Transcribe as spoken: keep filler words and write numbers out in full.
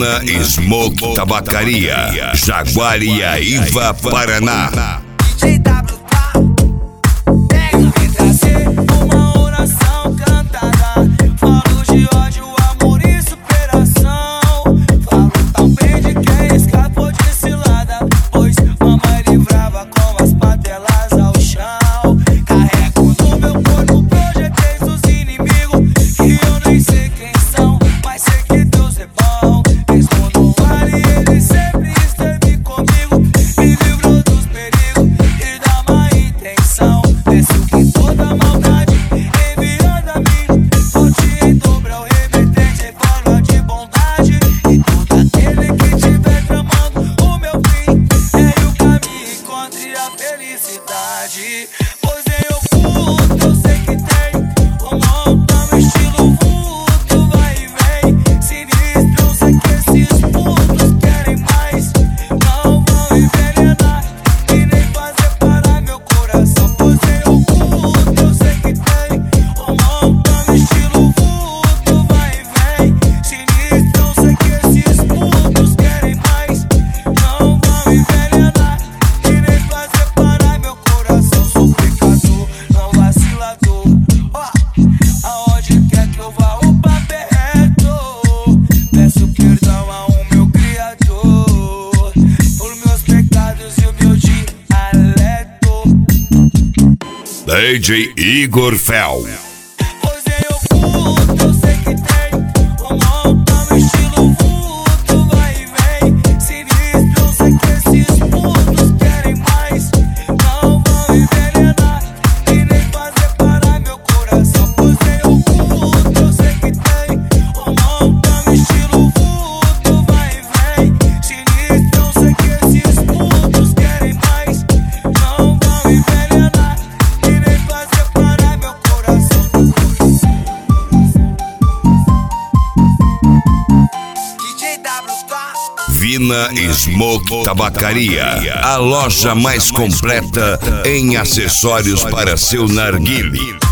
Vina Smoke Tabacaria, Jaguariaíva, Paraná. D J W K, pega, vem trazer uma oração cantada. Falo de ódio, amor e superação. Falo também de quem escapou de cilada, pois mamãe livrava com as patelas ao chão. Carrego no meu corpo projéteis dos inimigos, que eu nem sei quem são, mas sei que Deus é bom. Mesmo no vale ele sempre esteve comigo, me livrou dos perigos e da má intenção. Desceu com toda maldade enviando a mim, volte em dobro ao remetente em forma de bondade. E todo aquele que tiver tramando o meu fim, é o caminho, encontre a felicidade. Pois em oculto eu sei que tem um montão estilo vulto, vai e vem, sinistro. Eu sei que esses putos querem mais, não vão envenenar e nem fazer parar meu coração. Pois em oculto eu sei que tem um montão estilo vulto, vai e vem, sinistro. Eu sei que esses putos querem mais, não vão envenenar e nem fazer parar meu coração. Sou pecador, não vacilador, ó, aonde quer que eu vá o papo é reto. Peço perdão ao meu Criador por meus pecados e o meu dialeto. D J Igor Fel. Pois em oculto eu sei que tem um montão estilo vulto, vai e vem, sinistro. Eu sei que esses putos querem mais, não vão envenenar e nem fazer parar meu coração. Pois em oculto eu sei que tem um montão estilo vulto, vai e vem, sinistro. Eu sei que esses putos querem mais, não vão envenenar e nem fazer parar meu coração. D J W K, Vina Smoke Tabacaria, a loja mais completa em acessórios para seu narguile.